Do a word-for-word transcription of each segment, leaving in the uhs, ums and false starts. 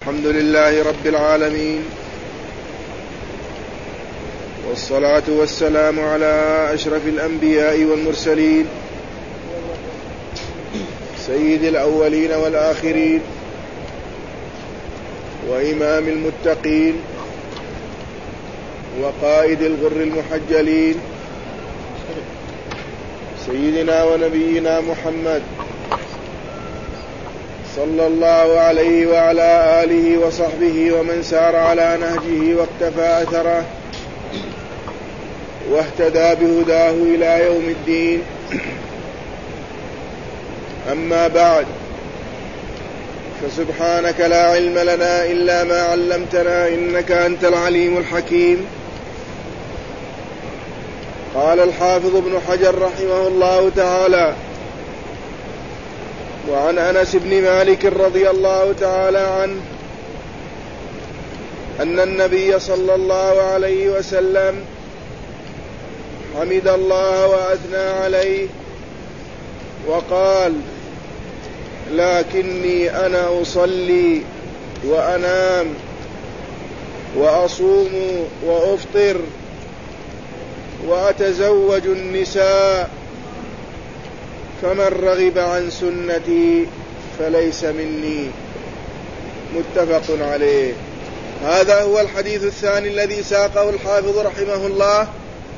الحمد لله رب العالمين، والصلاة والسلام على أشرف الأنبياء والمرسلين سيد الأولين والآخرين وإمام المتقين وقائد الغر المحجلين سيدنا ونبينا محمد صلى الله عليه وعلى آله وصحبه ومن سار على نهجه واقتفى أثره واهتدى بهداه إلى يوم الدين. أما بعد، فسبحانك لا علم لنا إلا ما علمتنا إنك أنت العليم الحكيم. قال الحافظ ابن حجر رحمه الله تعالى: وعن أنس بن مالك رضي الله تعالى عنه أن النبي صلى الله عليه وسلم حمد الله وأثنى عليه وقال: لكني أنا أصلي وأنام وأصوم وأفطر وأتزوج النساء، فمن رغب عن سنتي فليس مني. متفق عليه. هذا هو الحديث الثاني الذي ساقه الحافظ رحمه الله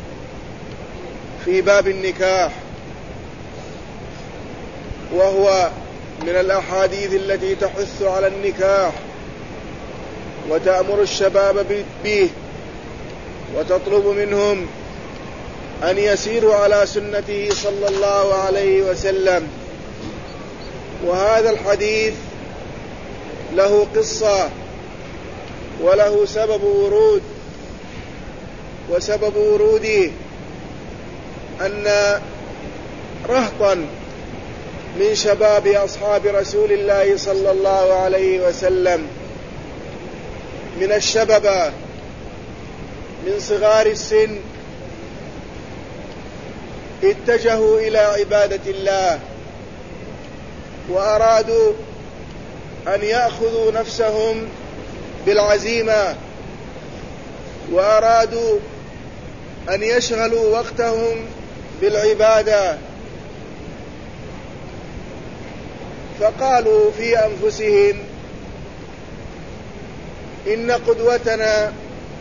في باب النكاح، وهو من الأحاديث التي تحث على النكاح وتأمر الشباب به وتطلب منهم أن يسيروا على سنته صلى الله عليه وسلم. وهذا الحديث له قصة وله سبب ورود، وسبب وروده أن رهطا من شباب أصحاب رسول الله صلى الله عليه وسلم من الشباب من صغار السن اتجهوا إلى عبادة الله، وأرادوا أن يأخذوا نفسهم بالعزيمة، وأرادوا أن يشغلوا وقتهم بالعبادة، فقالوا في أنفسهم: إن قدوتنا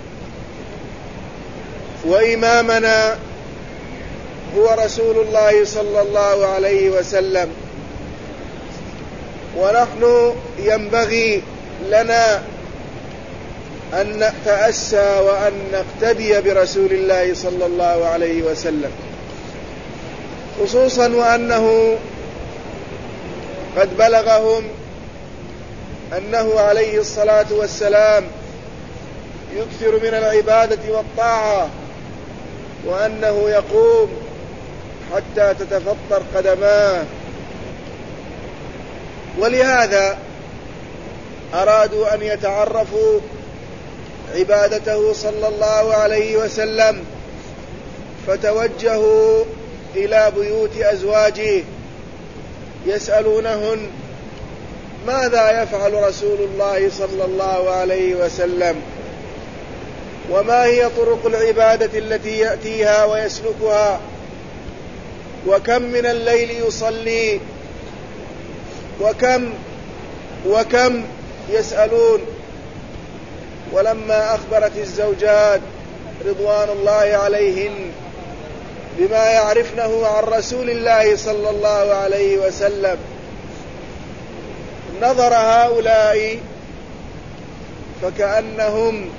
وإمامنا هو رسول الله صلى الله عليه وسلم، ونحن ينبغي لنا أن نتأسى وأن نقتدي برسول الله صلى الله عليه وسلم، خصوصا وأنه قد بلغهم أنه عليه الصلاة والسلام يكثر من العبادة والطاعة، وأنه يقوم حتى تتفطر قدماه، ولهذا أرادوا أن يتعرفوا عبادته صلى الله عليه وسلم، فتوجهوا إلى بيوت أزواجه يسألونهن: ماذا يفعل رسول الله صلى الله عليه وسلم؟ وما هي طرق العبادة التي يأتيها ويسلكها؟ وكم من الليل يصلي؟ وكم وكم يسألون. ولما أخبرت الزوجات رضوان الله عليهن بما يعرفنه عن رسول الله صلى الله عليه وسلم، نظر هؤلاء فكأنهم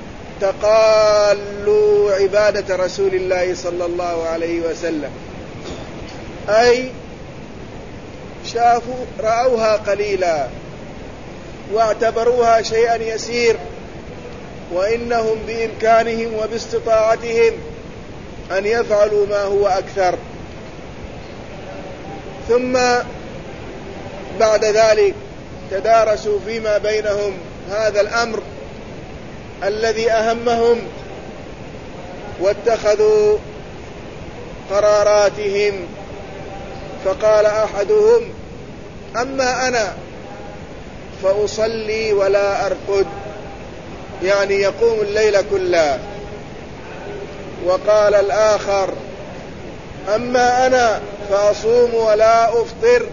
تقالوا عبادة رسول الله صلى الله عليه وسلم، أي شافوا رأوها قليلا واعتبروها شيئا يسير، وإنهم بإمكانهم وباستطاعتهم أن يفعلوا ما هو أكثر. ثم بعد ذلك تدارسوا فيما بينهم هذا الأمر الذي أهمهم، واتخذوا قراراتهم. فقال أحدهم: أما أنا فأصلي ولا أرقد، يعني يقوم الليل كله. وقال الآخر: أما أنا فأصوم ولا أفطر.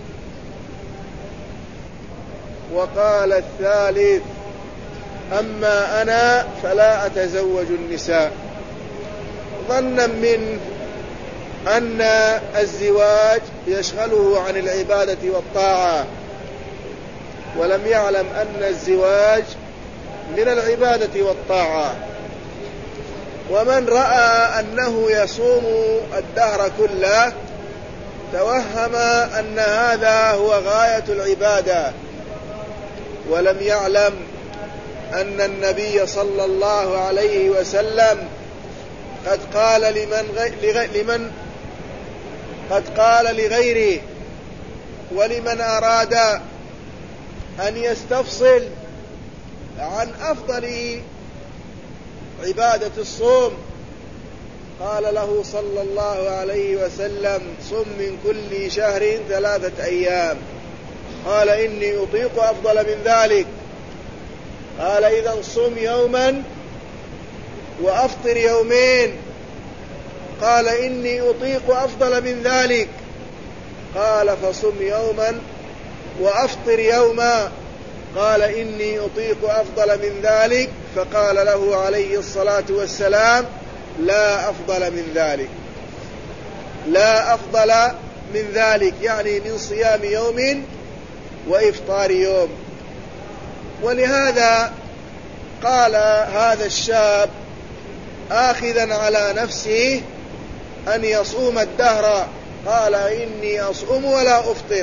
وقال الثالث: أما أنا فلا أتزوج النساء، ظنا منه أن الزواج يشغله عن العبادة والطاعة، ولم يعلم أن الزواج من العبادة والطاعة. ومن رأى أنه يصوم الدهر كله توهم أن هذا هو غاية العبادة، ولم يعلم أن النبي صلى الله عليه وسلم قد قال لمن, غي... لمن قد قال لغيره ولمن أراد أن يستفصل عن أفضل عبادة الصوم، قال له صلى الله عليه وسلم: صم من كل شهر ثلاثة أيام. قال: إني أطيق أفضل من ذلك. قال: إذن صم يوما وأفطر يومين. قال: إني أطيق أفضل من ذلك. قال: فصم يوما وأفطر يوما. قال: إني أطيق أفضل من ذلك. فقال له عليه الصلاة والسلام: لا أفضل من ذلك، لا أفضل من ذلك، يعني من صيام يوم وإفطار يوم. ولهذا قال هذا الشاب آخذا على نفسه أن يصوم الدهر، قال: إني أصوم ولا أفطر.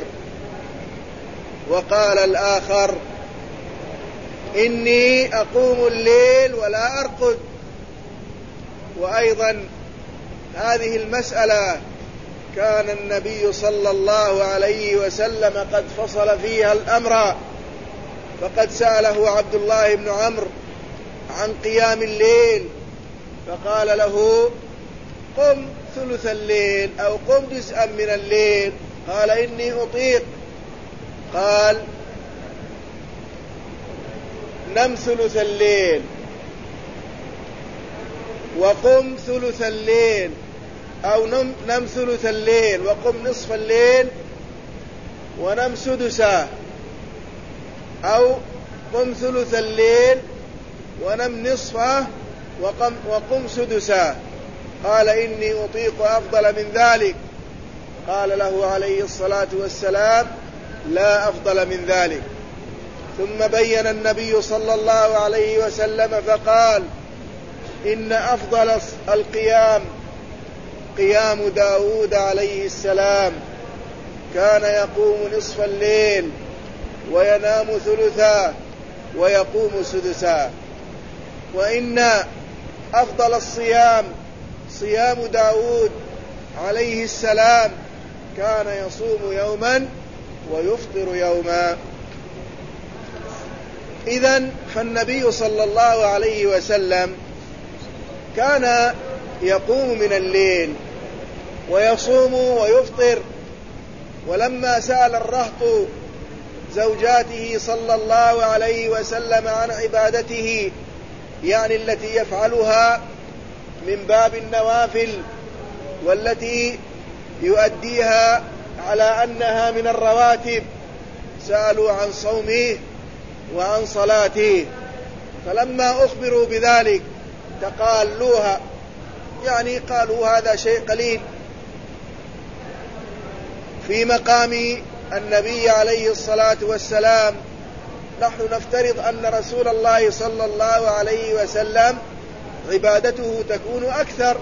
وقال الآخر: إني أقوم الليل ولا أرقد. وأيضا هذه المسألة كان النبي صلى الله عليه وسلم قد فصل فيها الأمر، فقد سأله عبد الله بن عمرو عن قيام الليل فقال له: قم ثلث الليل أو قم جزءا من الليل. قال: إني أطيق. قال: نم ثلث الليل وقم ثلث الليل، أو نم, نم ثلث الليل وقم نصف الليل ونم سدسا، أو قم ثلث الليل ونم نصفه وقم, وقم سدسا. قال: إني أطيق أفضل من ذلك. قال له عليه الصلاة والسلام: لا أفضل من ذلك. ثم بين النبي صلى الله عليه وسلم فقال: إن أفضل القيام قيام داود عليه السلام، كان يقوم نصف الليل وينام ثلثا ويقوم سدسا. وإن أفضل الصيام صيام داود عليه السلام، كان يصوم يوما ويفطر يوما. إذن فالنبي صلى الله عليه وسلم كان يقوم من الليل ويصوم ويفطر. ولما سأل الرهط زوجاته صلى الله عليه وسلم عن عبادته، يعني التي يفعلها من باب النوافل والتي يؤديها على أنها من الرواتب، سألوا عن صومه وعن صلاته، فلما أخبروا بذلك تقالوها، يعني قالوا هذا شيء قليل في مقام النبي عليه الصلاة والسلام. نحن نفترض أن رسول الله صلى الله عليه وسلم عبادته تكون أكثر.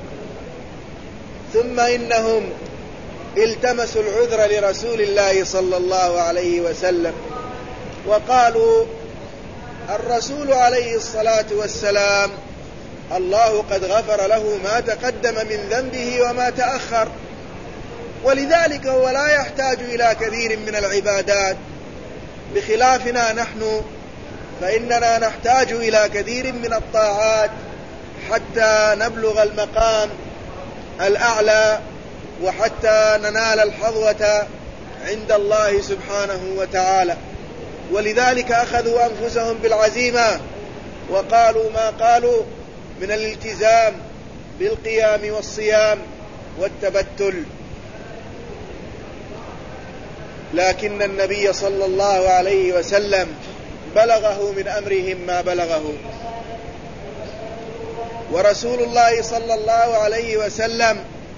ثم إنهم التمسوا العذر لرسول الله صلى الله عليه وسلم وقالوا: الرسول عليه الصلاة والسلام الله قد غفر له ما تقدم من ذنبه وما تأخر، ولذلك هو لا يحتاج إلى كثير من العبادات، بخلافنا نحن فإننا نحتاج إلى كثير من الطاعات حتى نبلغ المقام الأعلى وحتى ننال الحظوة عند الله سبحانه وتعالى. ولذلك أخذوا أنفسهم بالعزيمة وقالوا ما قالوا من الالتزام بالقيام والصيام والتبتل. لكن النبي صلى الله عليه وسلم بلغه من أمرهم ما بلغه، ورسول الله صلى الله عليه وسلم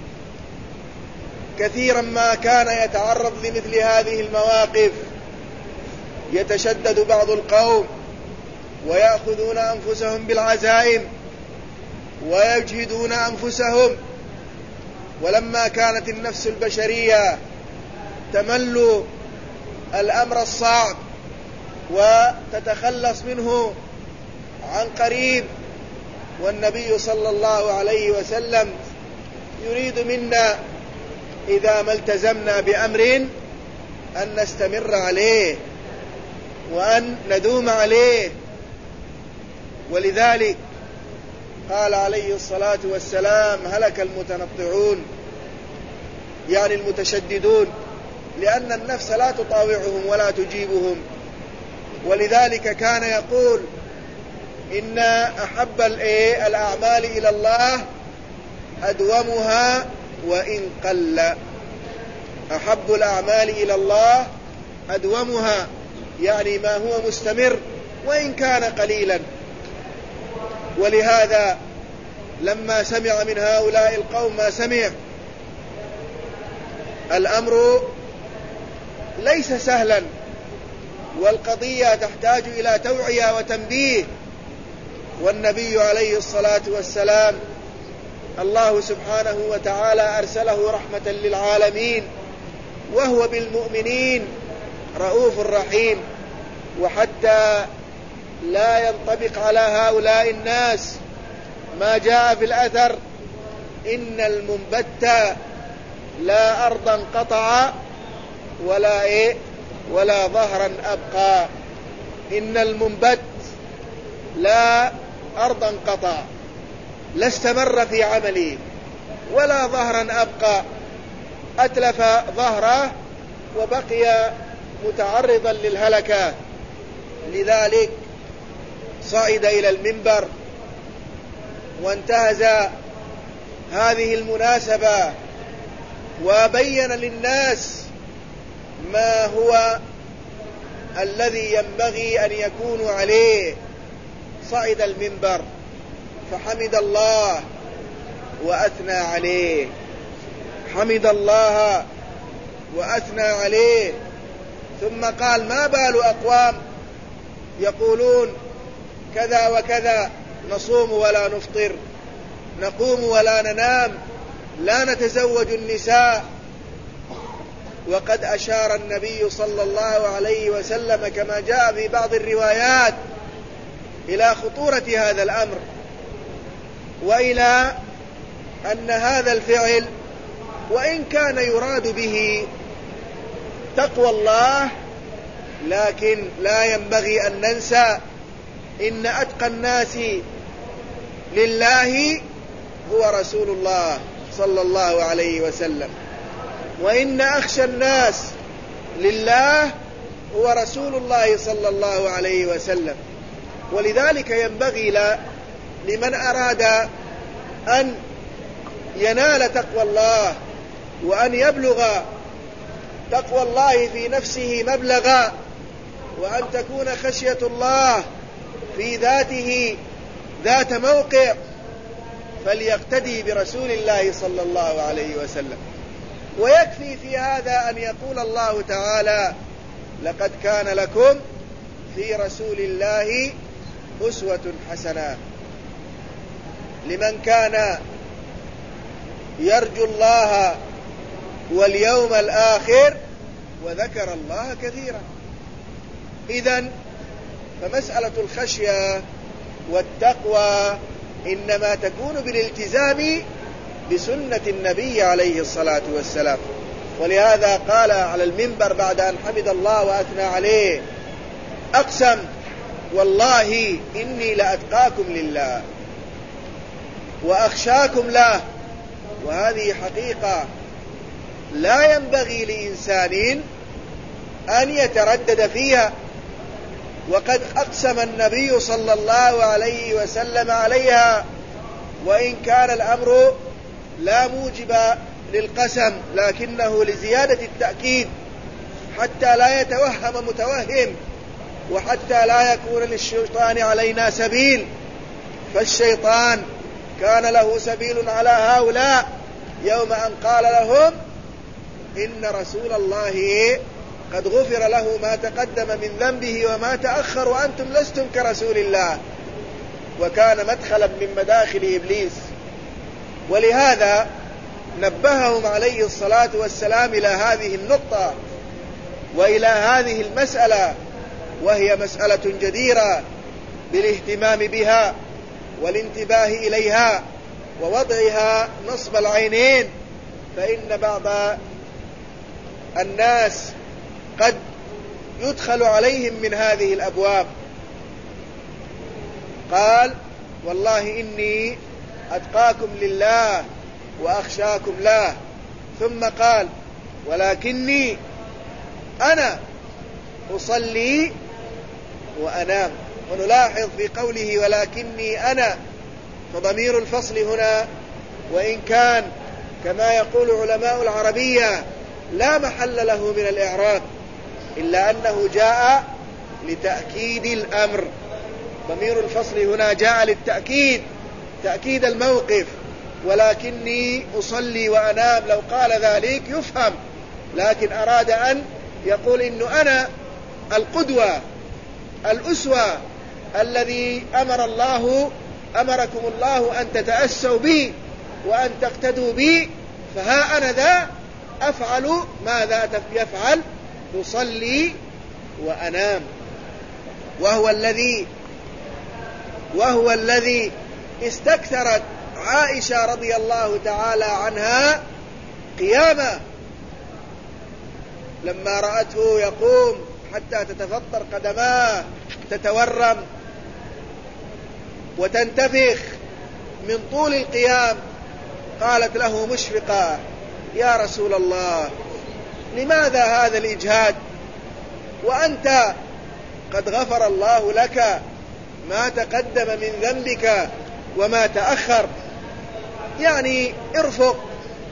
كثيرا ما كان يتعرض لمثل هذه المواقف، يتشدد بعض القوم ويأخذون أنفسهم بالعزائم ويجهدون أنفسهم، ولما كانت النفس البشرية تمل الأمر الصعب وتتخلص منه عن قريب، والنبي صلى الله عليه وسلم يريد منا إذا ما التزمنا بأمر أن نستمر عليه وأن ندوم عليه. ولذلك قال عليه الصلاة والسلام هلك المتنطعون، يعني المتشددون، لأن النفس لا تطاوعهم ولا تجيبهم. ولذلك كان يقول إن أحب الأعمال إلى الله أدومها وإن قل، أحب الأعمال إلى الله أدومها، يعني ما هو مستمر وإن كان قليلا. ولهذا لما سمع من هؤلاء القوم ما سمع، الأمر ليس سهلا، والقضية تحتاج إلى توعية وتنبيه. والنبي عليه الصلاة والسلام الله سبحانه وتعالى أرسله رحمة للعالمين، وهو بالمؤمنين رؤوف رحيم. وحتى لا ينطبق على هؤلاء الناس ما جاء في الأثر إن المنبت لا أرضا قطع ولا إيه ولا ظهرا أبقى. إن المنبت لا أرضا قطع، لا استمر في عمله، ولا ظهرا أبقى، أتلف ظهره وبقي متعرضا للهلكة. لذلك صعد إلى المنبر وانتهز هذه المناسبة وبين للناس ما هو الذي ينبغي أن يكونوا عليه. صعد المنبر فحمد الله وأثنى عليه، حمد الله وأثنى عليه، ثم قال ما بال أقوام يقولون كذا وكذا، نصوم ولا نفطر، نقوم ولا ننام، لا نتزوج النساء. وقد أشار النبي صلى الله عليه وسلم كما جاء في بعض الروايات إلى خطورة هذا الأمر، وإلى أن هذا الفعل وإن كان يراد به تقوى الله، لكن لا ينبغي أن ننسى إن أتقى الناس لله هو رسول الله صلى الله عليه وسلم، وإن أخشى الناس لله هو رسول الله صلى الله عليه وسلم. ولذلك ينبغي لمن أراد أن ينال تقوى الله وأن يبلغ تقوى الله في نفسه مبلغا، وأن تكون خشية الله في ذاته ذات موقع، فليقتدي برسول الله صلى الله عليه وسلم. ويكفي في هذا أن يقول الله تعالى لقد كان لكم في رسول الله أسوة حسنة لمن كان يرجو الله واليوم الآخر وذكر الله كثيرا. إذن فمسألة الخشية والتقوى إنما تكون بالالتزام بسنة النبي عليه الصلاة والسلام. ولهذا قال على المنبر بعد أن حمد الله وأثنى عليه: أقسم والله إني لأتقاكم لله وأخشاكم له. وهذه حقيقة لا ينبغي لإنسان أن يتردد فيها، وقد أقسم النبي صلى الله عليه وسلم عليها، وإن كان الأمر لا موجب للقسم لكنه لزيادة التأكيد حتى لا يتوهم متوهم، وحتى لا يكون للشيطان علينا سبيل. فالشيطان كان له سبيل على هؤلاء يوم أن قال لهم إن رسول الله قد غفر له ما تقدم من ذنبه وما تأخر وأنتم لستم كرسول الله، وكان مدخلا من مداخل إبليس. ولهذا نبههم عليه الصلاة والسلام إلى هذه النقطة وإلى هذه المسألة، وهي مسألة جديرة بالاهتمام بها والانتباه إليها ووضعها نصب العينين، فإن بعض الناس قد يدخل عليهم من هذه الأبواب. قال والله إني أتقاكم لله وأخشاكم له، ثم قال ولكني أنا أصلي وأنام. ونلاحظ في قوله ولكني أنا فضمير الفصل هنا، وإن كان كما يقول علماء العربية لا محل له من الإعراب، إلا أنه جاء لتأكيد الأمر. ضمير الفصل هنا جاء للتأكيد، تأكيد الموقف. ولكني أصلي وأنام لو قال ذلك يفهم، لكن أراد أن يقول إن أنا القدوة الأسوة الذي أمر الله أمركم الله أن تتأسوا بي وأن تقتدوا بي، فها أنا ذا أفعل ماذا يفعل، أصلي وأنام. وهو الذي وهو الذي استكثرت عائشة رضي الله تعالى عنها قيامه لما رأته يقوم حتى تتفطر قدماه تتورم وتنتفخ من طول القيام، قالت له مشفقة يا رسول الله لماذا هذا الإجهاد وأنت قد غفر الله لك ما تقدم من ذنبك وما تأخر، يعني ارفق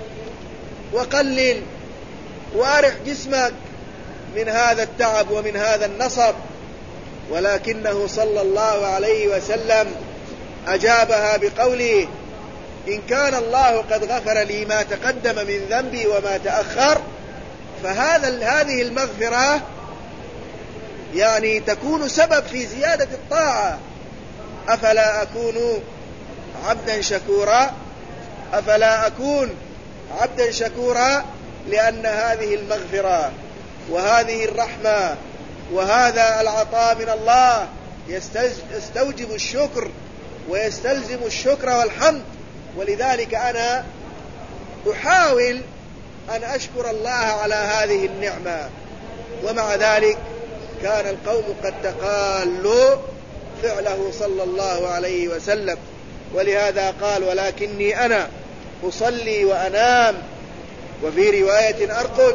وقلل وارح جسمك من هذا التعب ومن هذا النصب. ولكنه صلى الله عليه وسلم أجابها بقوله إن كان الله قد غفر لي ما تقدم من ذنبي وما تأخر فهذا هذه المغفرة يعني تكون سبب في زيادة الطاعة. أفلا أكون عبدا شكورا أفلا أكون عبدا شكورا لأن هذه المغفرة وهذه الرحمة وهذا العطاء من الله يستوجب الشكر ويستلزم الشكر والحمد. ولذلك أنا أحاول أن أشكر الله على هذه النعمة، ومع ذلك كان القوم قد تقالوا فعله صلى الله عليه وسلم. ولهذا قال ولكني أنا أصلي وأنام، وفي رواية أرقد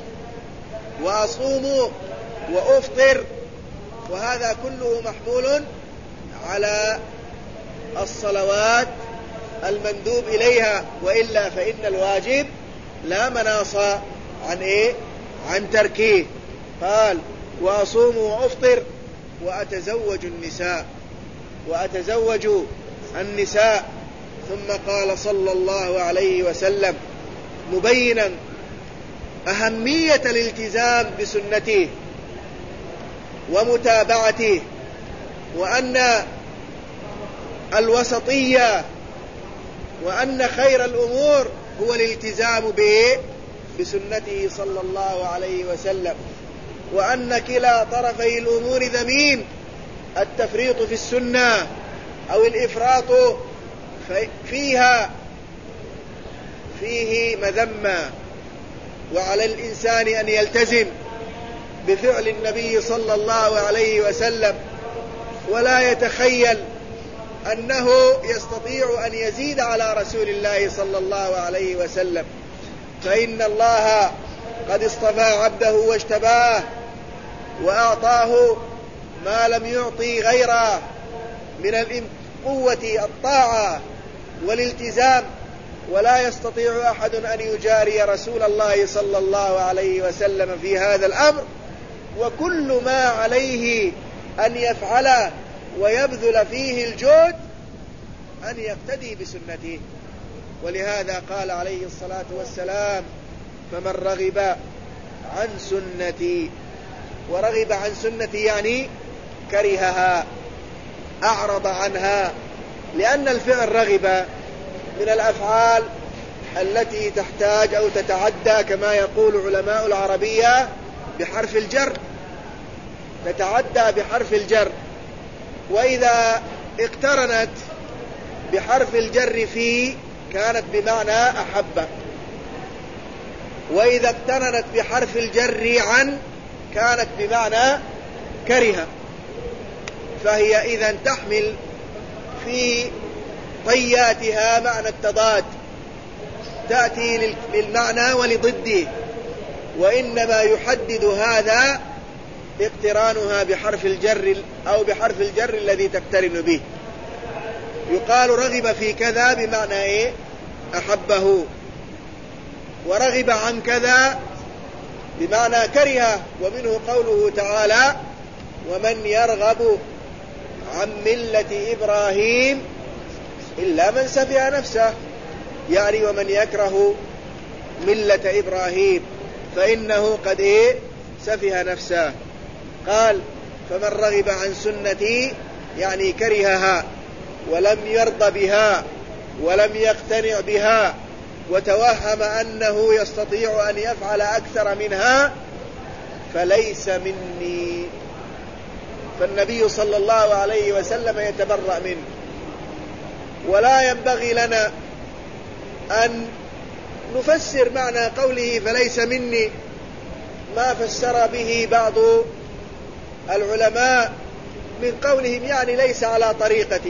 وأصوم وأفطر، وهذا كله محمول على الصلوات المندوب إليها، وإلا فإن الواجب لا مناص عن إيه؟ عن تركيه. قال وأصوم وأفطر وأتزوج النساء وأتزوج النساء ثم قال صلى الله عليه وسلم مبينا أهمية الالتزام بسنته ومتابعته، وأن الوسطية وأن خير الأمور هو الالتزام به بسنته صلى الله عليه وسلم، وأن كلا طرفي الأمور ذميم، التفريط في السنة أو الإفراط فيها فيه مذمة. وعلى الإنسان أن يلتزم بفعل النبي صلى الله عليه وسلم ولا يتخيل أنه يستطيع أن يزيد على رسول الله صلى الله عليه وسلم، فإن الله قد اصطفى عبده واجتباه وأعطاه ما لم يعطي غيره من قوة الطاعة والالتزام، ولا يستطيع أحد أن يجاري رسول الله صلى الله عليه وسلم في هذا الأمر. وكل ما عليه أن يفعله ويبذل فيه الجهد أن يقتدي بسنته. ولهذا قال عليه الصلاة والسلام: فمن رغب عن سنتي. ورغب عن سنتي يعني كرهها، أعرض عنها، لأن الفعل رغب من الأفعال التي تحتاج أو تتعدى كما يقول علماء العربية بحرف الجر، تتعدى بحرف الجر. وإذا اقترنت بحرف الجر في كانت بمعنى أحب، وإذا اقترنت بحرف الجر عن كانت بمعنى كره. فهي إذن تحمل في طياتها معنى التضاد، تأتي للمعنى ولضده، وإنما يحدد هذا اقترانها بحرف الجر أو بحرف الجر الذي تقترن به. يقال رغب في كذا بمعنى إيه؟ أحبه. ورغب عن كذا بمعنى كره. ومنه قوله تعالى: ومن يرغب عن ملة إبراهيم إلا من سفه نفسه، يعني ومن يكره ملة إبراهيم فإنه قد إيه؟ سفه نفسه. قال: فمن رغب عن سنتي يعني كرهها ولم يرضى بها ولم يقتنع بها وتوهم أنه يستطيع أن يفعل أكثر منها فليس مني. فالنبي صلى الله عليه وسلم يتبرأ منه. ولا ينبغي لنا أن نفسر معنى قوله فليس مني ما فسر به بعض العلماء من قولهم يعني ليس على طريقتي.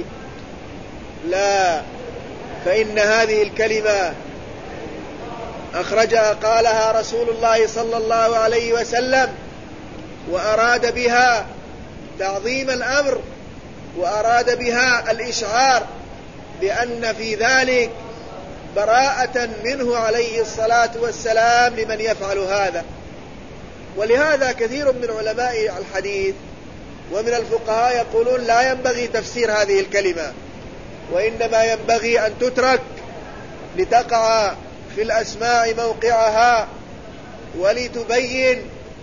لا، فإن هذه الكلمة أخرجها قالها رسول الله صلى الله عليه وسلم، وأراد بها تعظيم الأمر، وأراد بها الإشعار بأن في ذلك براءة منه عليه الصلاة والسلام لمن يفعل هذا. ولهذا كثير من علماء الحديث ومن الفقهاء يقولون لا ينبغي تفسير هذه الكلمة، وإنما ينبغي أن تترك لتقع في الأسماء موقعها ولتبين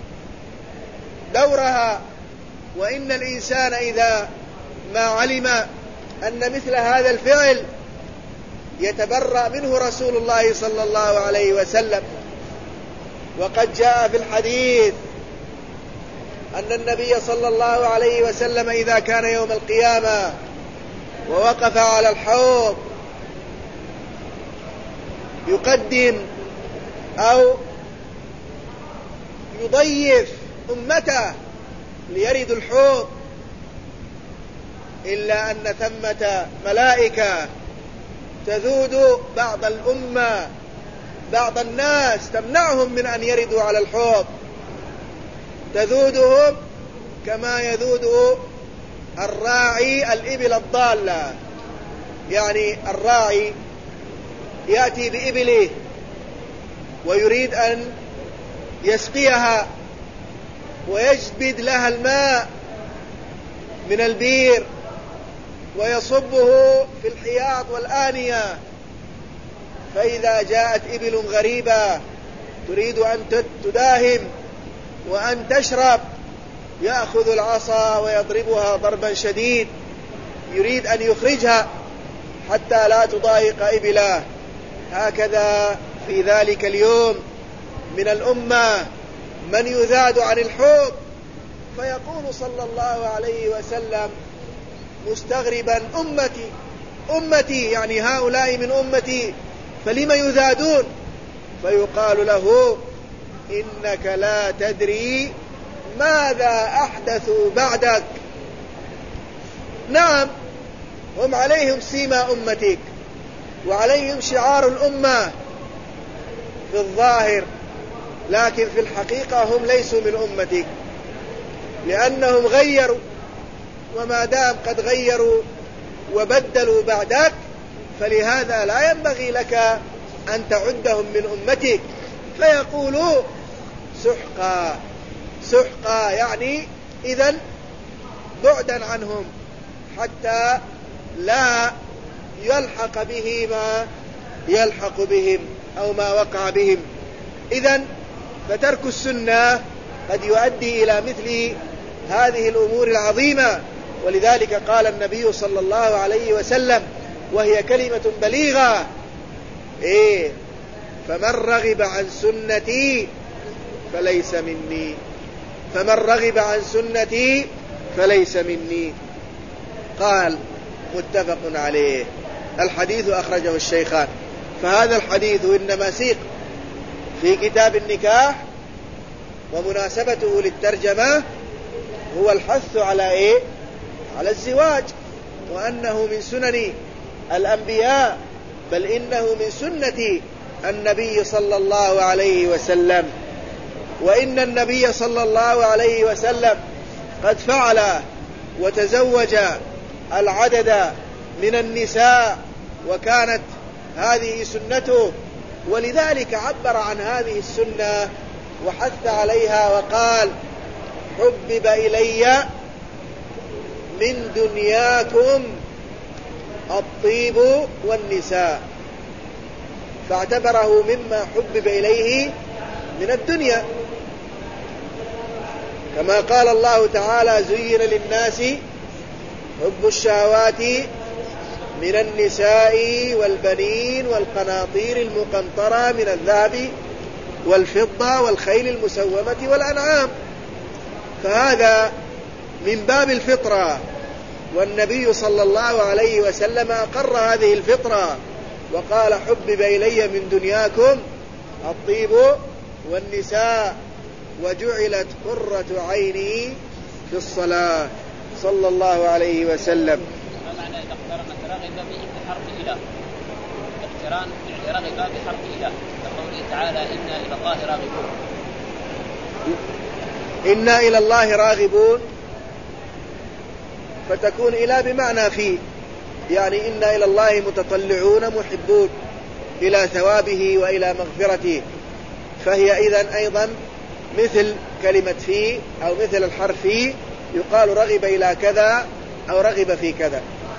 دورها. وإن الإنسان إذا ما علم أن مثل هذا الفعل يتبرأ منه رسول الله صلى الله عليه وسلم. وقد جاء في الحديث أن النبي صلى الله عليه وسلم إذا كان يوم القيامة ووقف على الحوض يقدم أو يضيف أمته ليرد الحوض، إلا أن ثمة ملائكة تذود بعض الأمة بعض الناس تمنعهم من أن يردوا على الحوض، تذودهم كما يذود الراعي الإبل الضالة. يعني الراعي يأتي بإبله ويريد أن يسقيها ويجبد لها الماء من البير ويصبه في الحياض والآنية، فإذا جاءت إبل غريبة تريد أن تداهم وأن تشرب يأخذ العصا ويضربها ضربا شديد، يريد أن يخرجها حتى لا تضايق إبله. هكذا في ذلك اليوم من الأمة من يذاد عن الحوض، فيقول صلى الله عليه وسلم مستغربا: أمتي أمتي، يعني هؤلاء من أمتي، فلم يذادون؟ فيقال له: إنك لا تدري ماذا أحدثوا بعدك. نعم، هم عليهم سيما أمتك وعليهم شعار الأمة في الظاهر، لكن في الحقيقة هم ليسوا من أمتك، لأنهم غيروا وما دام قد غيروا وبدلوا بعدك فلهذا لا ينبغي لك أن تعدهم من أمتك. فيقولوا سحقا سحقا يعني إذن بعدا عنهم حتى لا يلحق به ما يلحق بهم أو ما وقع بهم. إذن فترك السنة قد يؤدي إلى مثل هذه الأمور العظيمة. ولذلك قال النبي صلى الله عليه وسلم وهي كلمة بليغة إيه فمن رغب عن سنتي فليس مني فمن رغب عن سنتي فليس مني. قال متفق عليه. الحديث أخرجه الشيخان. فهذا الحديث إنما سيق في كتاب النكاح ومناسبته للترجمة هو الحث على إيه؟ على الزواج، وأنه من سنن الأنبياء، بل إنه من سنة النبي صلى الله عليه وسلم. وإن النبي صلى الله عليه وسلم قد فعل وتزوج العدد من النساء وكانت هذه سنته، ولذلك عبر عن هذه السنة وحث عليها وقال حبب إلي من دنياكم الطيب والنساء، فاعتبره مما حبب إليه من الدنيا، كما قال الله تعالى زين للناس حب الشهوات من النساء والبنين والقناطير المقنطرة من الذهب والفضة والخيل المسومة والأنعام. فهذا من باب الفطرة، والنبي صلى الله عليه وسلم أقر هذه الفطرة وقال حبب إلي من دنياكم الطيب والنساء وجعلت قرة عيني في الصلاة صلى الله عليه وسلم. ما معنى إذا اقترنت رغب بحرف إله؟ اقتران رغب بحرف إله كقوله تعالى إنا إلى الله راغبون. إنا إلى الله راغبون فتكون إلى بمعنى في، يعني إنا إلى الله متطلعون محبون إلى ثوابه وإلى مغفرته، فهي إذن أيضا مثل كلمة في أو مثل الحرف في، يقال رغب إلى كذا أو رغب في كذا.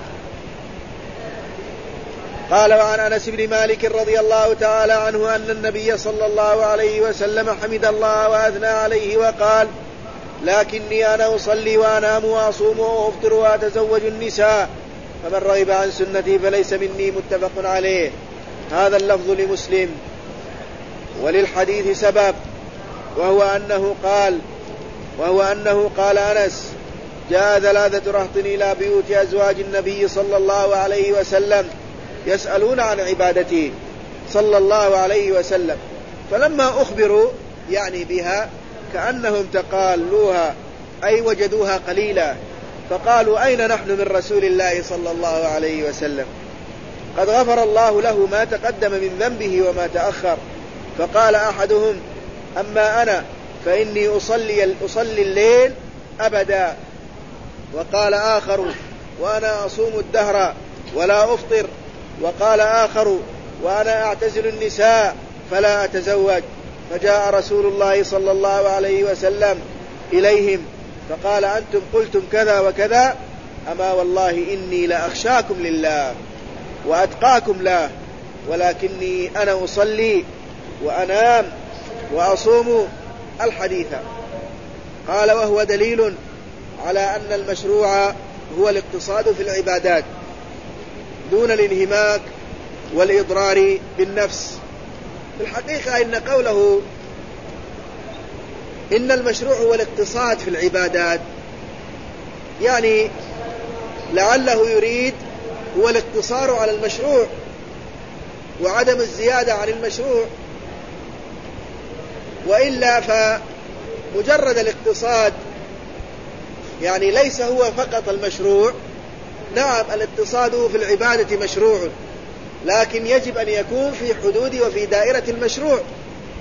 قال وعن أنس بن مالك رضي الله تعالى عنه أن النبي صلى الله عليه وسلم حمد الله وأثنى عليه وقال لكني أنا أصلي وأنام وأصوم وأفطر وأتزوج النساء فمن رغب عن سنتي فليس مني متفق عليه. هذا اللفظ لمسلم. وللحديث سبب وهو أنه قال وهو أنه قال أنس جاء ثلاثة رهط إلى بيوت أزواج النبي صلى الله عليه وسلم يسألون عن عبادته صلى الله عليه وسلم، فلما أخبروا يعني بها كأنهم تقالوها أي وجدوها قليلا، فقالوا أين نحن من رسول الله صلى الله عليه وسلم؟ قد غفر الله له ما تقدم من ذنبه وما تأخر. فقال أحدهم أما أنا فإني أصلي, أصلي الليل أبدا. وقال آخر وأنا أصوم الدهر ولا أفطر. وقال آخر وأنا أعتزل النساء فلا أتزوج. فجاء رسول الله صلى الله عليه وسلم إليهم فقال أنتم قلتم كذا وكذا، أما والله إني لأخشاكم لله وأتقاكم له، ولكني أنا أصلي وأنام وأصوم الحديث. قال وهو دليل على أن المشروع هو الاقتصاد في العبادات دون الانهماك والإضرار بالنفس. في الحقيقة إن قوله إن المشروع هو الاقتصاد في العبادات يعني لعله يريد هو الاقتصار على المشروع وعدم الزيادة عن المشروع، وإلا فمجرد الاقتصاد يعني ليس هو فقط المشروع. نعم الاقتصاد في العبادة مشروع، لكن يجب أن يكون في حدود وفي دائرة المشروع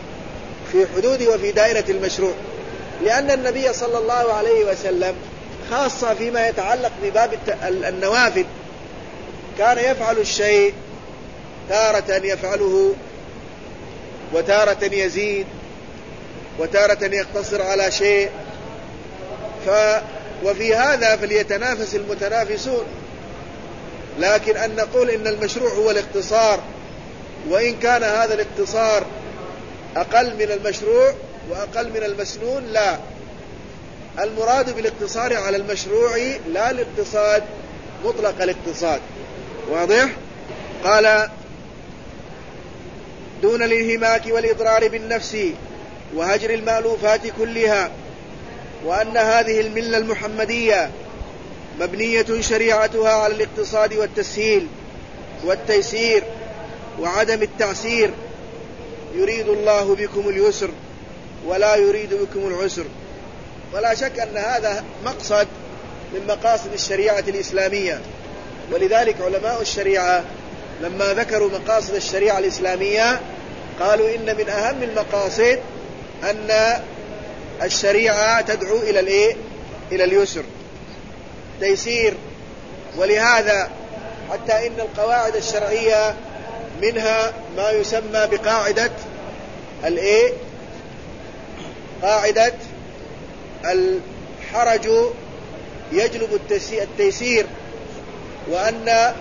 في حدود وفي دائرة المشروع لأن النبي صلى الله عليه وسلم خاصة فيما يتعلق بباب النوافل، كان يفعل الشيء تارة يفعله وتارة يزيد وتارة يقتصر على شيء، ف وفي هذا فليتنافس المتنافسون. لكن أن نقول إن المشروع هو الاقتصار، وإن كان هذا الاقتصار أقل من المشروع وأقل من المسنون، لا، المراد بالاقتصار على المشروع لا الاقتصاد مطلق الاقتصاد. واضح؟ قال دون الانهماك والإضرار بالنفس وهجر المألوفات كلها، وأن هذه الملة المحمدية مبنية شريعتها على الاقتصاد والتسهيل والتيسير وعدم التعسير، يريد الله بكم اليسر ولا يريد بكم العسر. ولا شك أن هذا مقصد من مقاصد الشريعة الإسلامية، ولذلك علماء الشريعة لما ذكروا مقاصد الشريعة الإسلامية قالوا إن من أهم المقاصد أن الشريعة تدعو إلى الإيه؟ إلى اليسر تيسير. ولهذا حتى إن القواعد الشرعية منها ما يسمى بقاعدة الإيه؟ قاعدة الحرج يجلب التيسير، وأن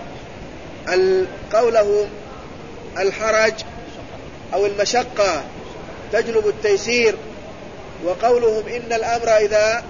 قوله الحرج أو المشقة تجلب التيسير، وقولهم إن الأمر إذا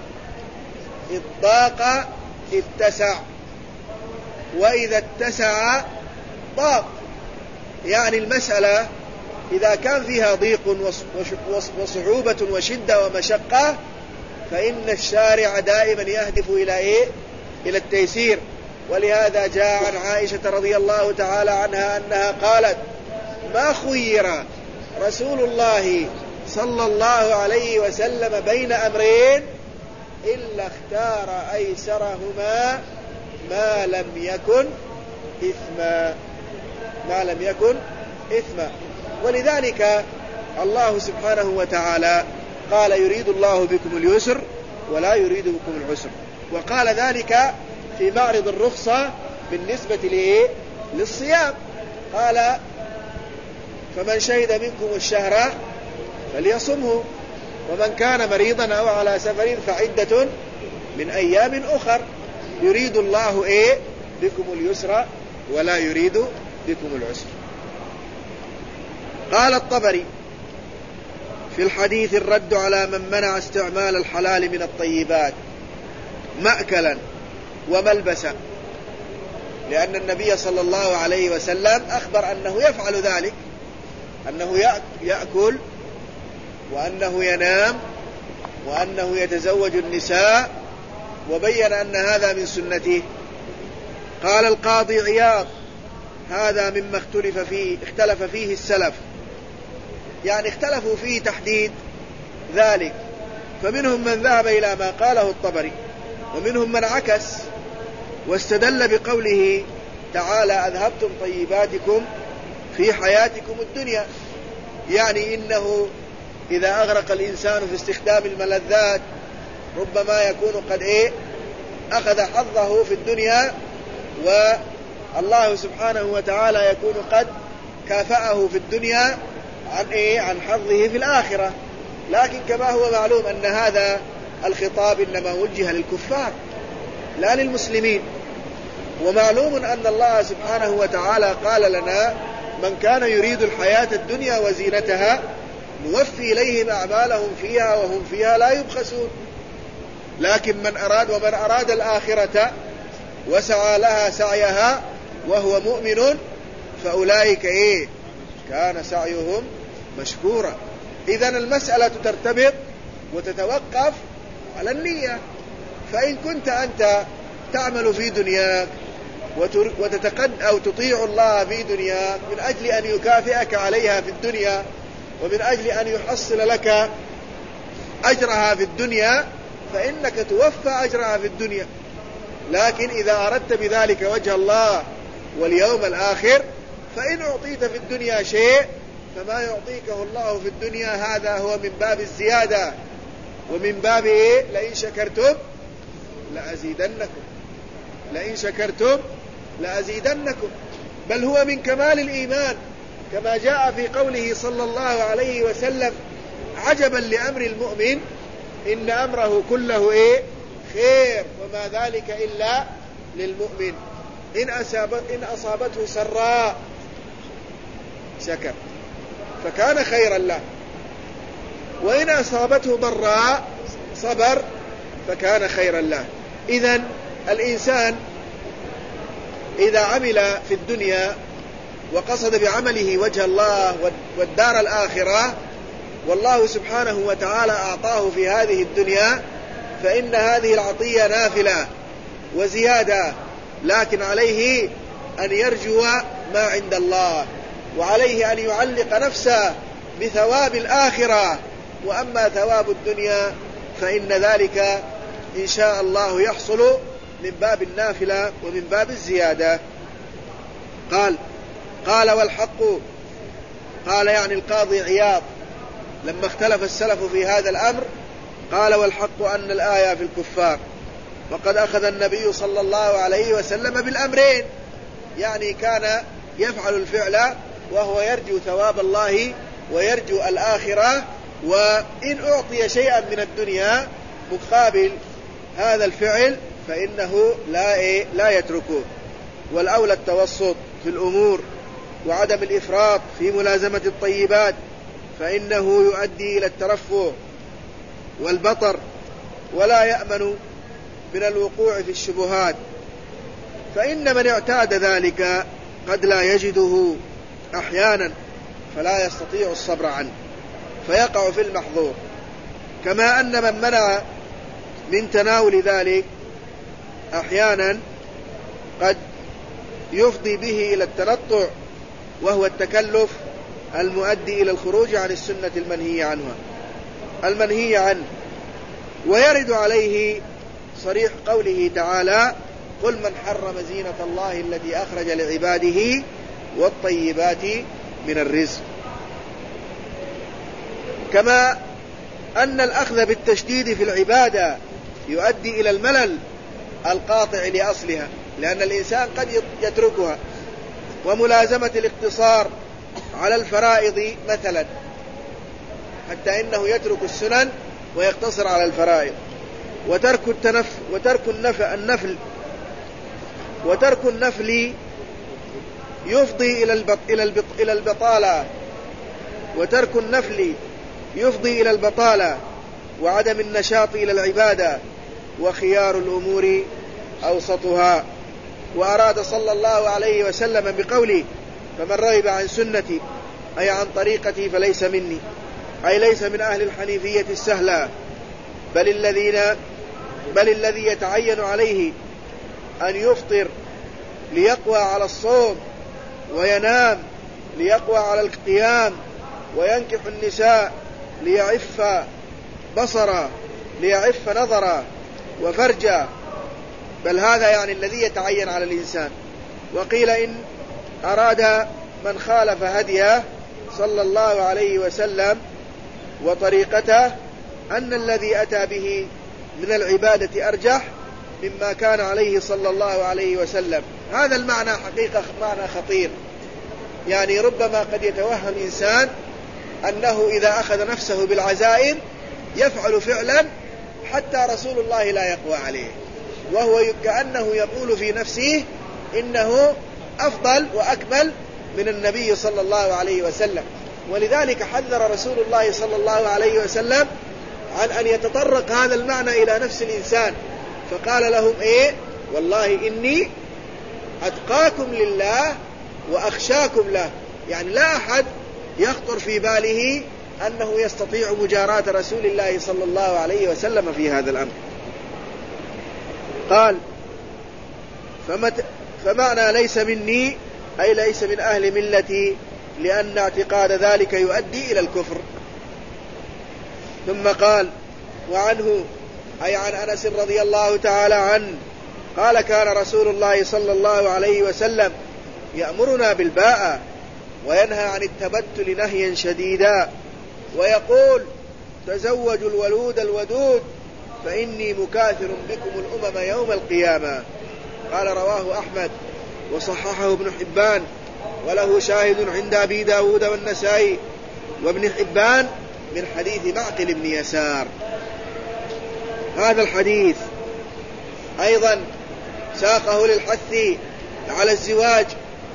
ضاق اتسع وإذا اتسع ضاق. يعني المسألة إذا كان فيها ضيق وصعوبة وشدة ومشقة فإن الشارع دائما يهدف إلى إيه؟ إلى التيسير. ولهذا جاء عن عائشة رضي الله تعالى عنها أنها قالت ما خير رسول الله صلى الله عليه وسلم بين أمرين إلا اختار أيسرهما ما لم يكن إثما ما لم يكن إثما. ولذلك الله سبحانه وتعالى قال يريد الله بكم اليسر ولا يريد بكم العسر، وقال ذلك في معرض الرخصة بالنسبة لإيه؟ للصيام، قال فمن شهد منكم الشهر فليصمه ومن كان مريضا أو على سفر فعدة من أيام أخر، يريد الله إيه؟ بكم اليسر ولا يريد بكم العسر. قال الطبري في الحديث الرد على من منع استعمال الحلال من الطيبات مأكلا وملبسا، لأن النبي صلى الله عليه وسلم أخبر أنه يفعل ذلك، أنه يأكل وأنه ينام وأنه يتزوج النساء، وبين أن هذا من سنته. قال القاضي عياض هذا مما اختلف فيه اختلف فيه السلف، يعني اختلفوا فيه تحديد ذلك، فمنهم من ذهب إلى ما قاله الطبري، ومنهم من عكس واستدل بقوله تعالى أذهبتم طيباتكم في حياتكم الدنيا، يعني إنه إذا أغرق الإنسان في استخدام الملذات ربما يكون قد إيه أخذ حظه في الدنيا، والله سبحانه وتعالى يكون قد كافأه في الدنيا عن إيه عن حظه في الآخرة. لكن كما هو معلوم أن هذا الخطاب إنما وجه للكفار لا للمسلمين، ومعلوم أن الله سبحانه وتعالى قال لنا من كان يريد الحياة الدنيا وزينتها نوفي إليهم أعمالهم فيها وهم فيها لا يبخسون. لكن من أراد ومن أراد الآخرة وسعى لها سعيها وهو مؤمن فأولئك إيه كان سعيهم مشكورا. إذن المسألة ترتبط وتتوقف على النية، فإن كنت أنت تعمل في دنياك وتتقد أو تطيع الله في دنياك من أجل أن يكافئك عليها في الدنيا ومن أجل أن يحصل لك أجرها في الدنيا فإنك توفى أجرها في الدنيا. لكن إذا أردت بذلك وجه الله واليوم الآخر فإن أعطيت في الدنيا شيء فما يعطيكه الله في الدنيا هذا هو من باب الزيادة ومن باب إيه لئن شكرتم لأزيدنكم لئن شكرتم لأزيدنكم، بل هو من كمال الإيمان كما جاء في قوله صلى الله عليه وسلم: عجبا لأمر المؤمن إن أمره كله إيه؟ خير، وما ذلك إلا للمؤمن. إن, أصابت إن أصابته سراء شكر فكان خيرا له، وإن أصابته ضراء صبر فكان خيرا له. إذن الإنسان إذا عمل في الدنيا وقصد بعمله وجه الله والدار الآخرة، والله سبحانه وتعالى أعطاه في هذه الدنيا، فإن هذه العطية نافلة وزيادة، لكن عليه أن يرجو ما عند الله، وعليه أن يعلق نفسه بثواب الآخرة. وأما ثواب الدنيا فإن ذلك إن شاء الله يحصل من باب النافلة ومن باب الزيادة. قال قال والحق، قال يعني القاضي عياض لما اختلف السلف في هذا الأمر، قال والحق أن الآية في الكفار، وقد أخذ النبي صلى الله عليه وسلم بالأمرين، يعني كان يفعل الفعل وهو يرجو ثواب الله ويرجو الآخرة، وإن أعطي شيئا من الدنيا مقابل هذا الفعل فإنه لا, إيه لا يتركه. والأولى التوسط في الأمور وعدم الإفراط في ملازمة الطيبات، فإنه يؤدي إلى الترفه والبطر، ولا يأمن من الوقوع في الشبهات، فإن من اعتاد ذلك قد لا يجده أحيانا فلا يستطيع الصبر عنه فيقع في المحظور، كما أن من منع من تناول ذلك أحيانا قد يفضي به إلى التنطع، وهو التكلف المؤدي إلى الخروج عن السنة المنهي عنها المنهي عنه. ويرد عليه صريح قوله تعالى: قل من حرم زينة الله التي أخرج لعباده والطيبات من الرزق. كما أن الأخذ بالتشديد في العبادة يؤدي إلى الملل القاطع لأصلها، لأن الإنسان قد يتركها، وملازمة الاقتصار على الفرائض مثلا، حتى إنه يترك السنن ويقتصر على الفرائض، وترك التنف وترك النفل وترك النفل يفضي إلى البط إلى البط إلى البطالة وترك النفل يفضي إلى البطالة وعدم النشاط إلى العبادة، وخيار الأمور أوسطها. وأراد صلى الله عليه وسلم بقوله: فمن رغب عن سنتي أي عن طريقتي فليس مني، أي ليس من أهل الحنيفية السهلة، بل الذين بل الذي يتعين عليه أن يفطر ليقوى على الصوم، وينام ليقوى على القيام، وينكح النساء ليعف بصرا ليعف نظرا وفرجا، بل هذا يعني الذي يتعين على الإنسان. وقيل إن أراد من خالف هديه صلى الله عليه وسلم وطريقته أن الذي أتى به من العبادة أرجح مما كان عليه صلى الله عليه وسلم. هذا المعنى حقيقة معنى خطير، يعني ربما قد يتوهم إنسان أنه إذا أخذ نفسه بالعزائم يفعل فعلا حتى رسول الله لا يقوى عليه، وهو كأنه يقول في نفسه إنه أفضل وأكمل من النبي صلى الله عليه وسلم. ولذلك حذر رسول الله صلى الله عليه وسلم عن أن يتطرق هذا المعنى إلى نفس الإنسان، فقال لهم إيه: والله إني أتقاكم لله وأخشاكم له، يعني لا أحد يخطر في باله أنه يستطيع مجاراة رسول الله صلى الله عليه وسلم في هذا الأمر. قال: فمت فمعنى ليس مني أي ليس من أهل ملتي، لأن اعتقاد ذلك يؤدي إلى الكفر. ثم قال: وعنه أي عن أنس رضي الله تعالى عنه قال: كان رسول الله صلى الله عليه وسلم يأمرنا بالباءة وينهى عن التبتل نهيا شديدا، ويقول: تزوجوا الولود الودود فإني مكاثر بكم الأمم يوم القيامة. قال رواه أحمد وصححه ابن حبان، وله شاهد عند أبي داود والنسائي وابن حبان من حديث معقل بن يسار. هذا الحديث أيضا ساقه للحث على الزواج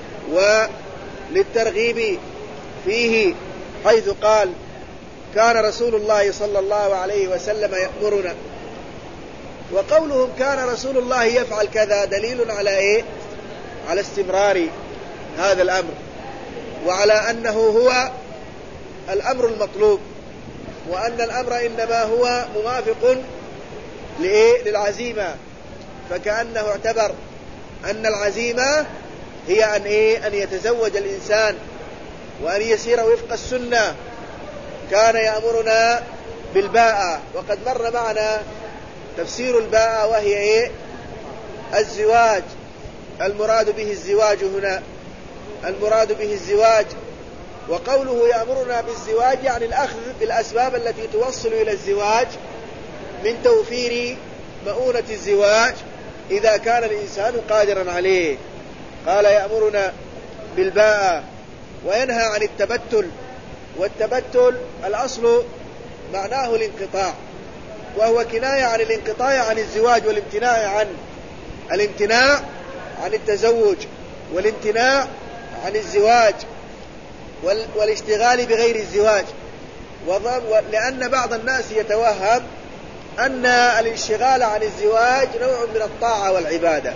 وللترغيب فيه، حيث قال: كان رسول الله صلى الله عليه وسلم يأمرنا. وقولهم كان رسول الله يفعل كذا دليل على إيه؟ على استمرار هذا الأمر، وعلى أنه هو الأمر المطلوب، وأن الأمر إنما هو موافق لإيه؟ للعزيمة. فكأنه اعتبر أن العزيمة هي أن إيه؟ أن يتزوج الإنسان وأن يسير وفق السنة. كان يأمرنا بالباءة، وقد مر معنا تفسير الباءة وهي إيه؟ الزواج. المراد به الزواج هنا، المراد به الزواج. وقوله يأمرنا بالزواج يعني الأخذ بالأسباب التي توصل إلى الزواج من توفير مؤونة الزواج إذا كان الإنسان قادرا عليه. قال يأمرنا بالباءة، وينهى عن التبتل. والتبتل الأصل معناه الانقطاع، وهو كناية عن الانقطاع عن الزواج والامتناع عن الامتناع عن التزوج والامتناع عن الزواج والاشتغال بغير الزواج. لأن بعض الناس يتوهم أن الانشغال عن الزواج نوع من الطاعة والعبادة،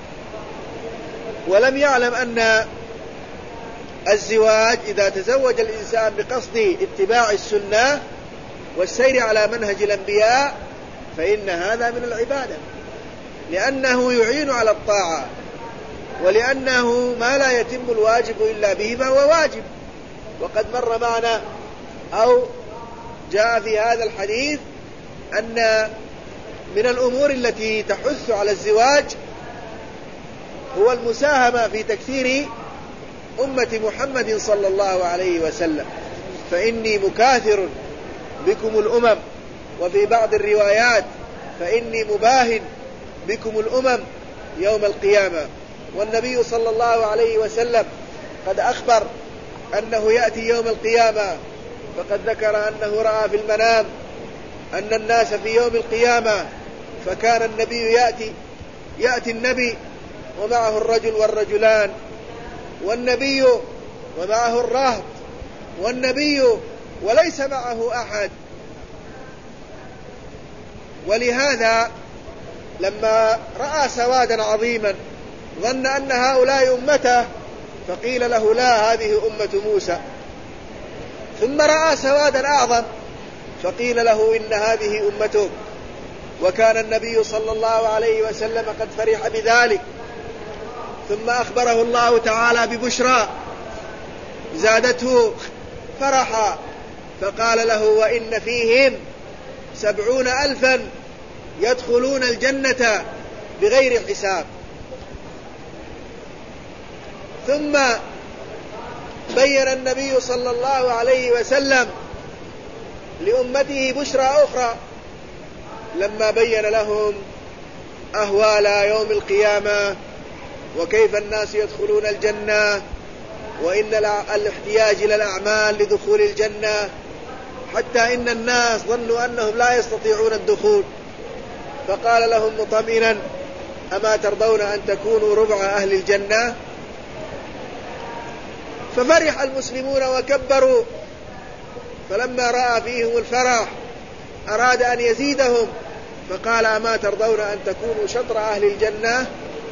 ولم يعلم أن الزواج إذا تزوج الإنسان بقصد اتباع السنة والسير على منهج الأنبياء فإن هذا من العبادة، لأنه يعين على الطاعة، ولأنه ما لا يتم الواجب إلا به فهو واجب. وقد مر معنا أو جاء في هذا الحديث أن من الأمور التي تحث على الزواج هو المساهمة في تكثير أمة محمد صلى الله عليه وسلم، فإني مكاثر بكم الأمم، وفي بعض الروايات فإني مباهن بكم الأمم يوم القيامة. والنبي صلى الله عليه وسلم قد أخبر أنه يأتي يوم القيامة، فقد ذكر أنه رأى في المنام أن الناس في يوم القيامة، فكان النبي يأتي يأتي النبي ومعه الرجل والرجلان، والنبي ومعه الرهط، والنبي وليس معه أحد. ولهذا لما رأى سوادا عظيما ظن أن هؤلاء أمته، فقيل له لا، هذه أمة موسى. ثم رأى سوادا أعظم فقيل له إن هذه أمتك. وكان النبي صلى الله عليه وسلم قد فرح بذلك، ثم أخبره الله تعالى ببشرى زادته فرحا، فقال له وإن فيهم سبعون ألفا يدخلون الجنة بغير حساب. ثم بين النبي صلى الله عليه وسلم لأمته بشرى أخرى لما بين لهم أهوال يوم القيامة وكيف الناس يدخلون الجنة، وإن الاحتياج إلى الأعمال لدخول الجنة، حتى إن الناس ظنوا أنهم لا يستطيعون الدخول، فقال لهم مطمئنا أما ترضون أن تكونوا ربع أهل الجنة؟ ففرح المسلمون وكبروا، فلما رأى فيهم الفرح أراد أن يزيدهم، فقال أما ترضون أن تكونوا شطر أهل الجنة؟